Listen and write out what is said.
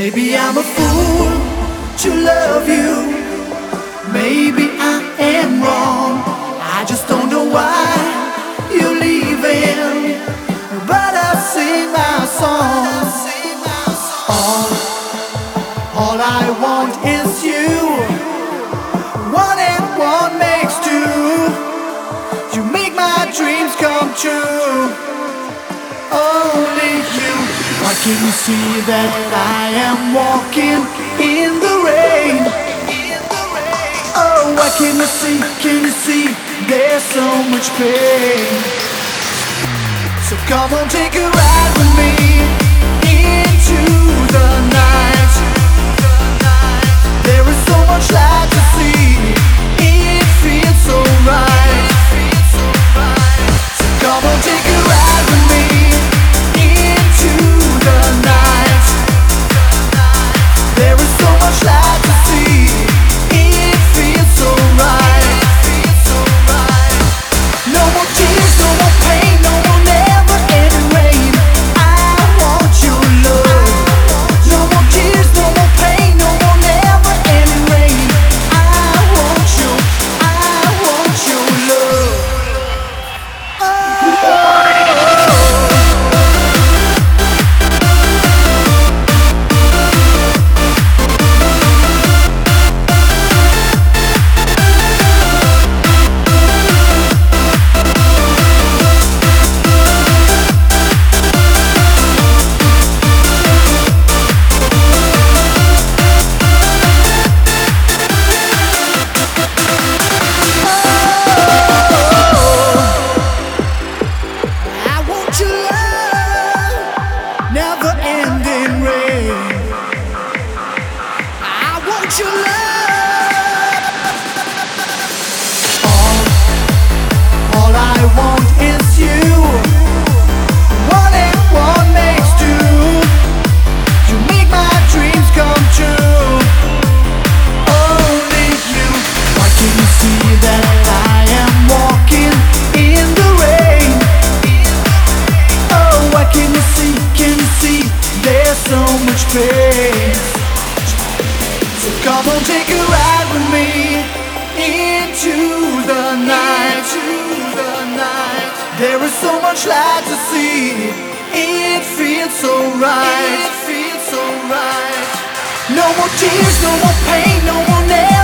Maybe I'm a fool to love you. Maybe I am wrong. I just don't know why you're leaving. But I sing my song. All I want is you. One and one makes two. You make my dreams come true. Only you. Why can't you see that I am walking in the rain? Oh, why can't you see there's so much pain? So come on, take a ride with me into the night. There is so much light to see. It feels so right. So come on, take a ride with me into the night. There is so much light to see. It feels so right. No more tears, no more pain, no more never-ending rain. I want your love. No more tears, no more pain, no more never-ending rain. I want your love. Never-ending rain. I want your love. All I want is you. One and one makes two. You make my dreams come true. Only you. Why can't you see that I am walking in the rain? Oh, why can't you see? There's so much pain. So come on, take a ride with me into the night. There is so much light to see. It feels so right. No more tears, no more pain, no more